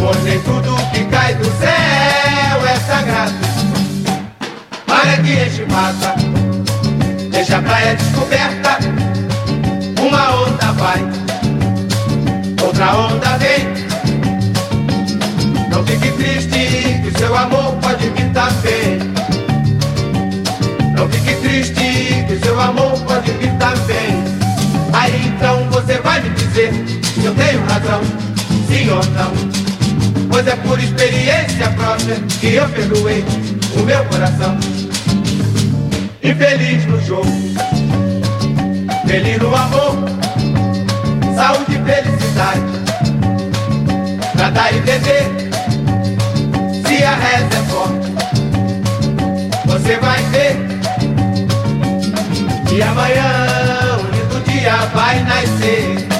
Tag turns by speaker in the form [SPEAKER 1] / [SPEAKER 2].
[SPEAKER 1] pois nem tudo que cai do céu é sagrado. Maré que enche mata, deixa a praia descoberta. Uma onda vai, outra onda vem. Não fique triste, que seu amor pode vir também. Não fique triste, que seu amor pode vir também. Aí então você vai me dizer se eu tenho razão, sim ou não. Pois é por experiência própria que eu perdoei o meu coração. Infeliz no jogo, feliz no amor, saúde e felicidade. Pra dar e entender, se a reza é forte, você vai ver que amanhã um lindo dia vai nascer.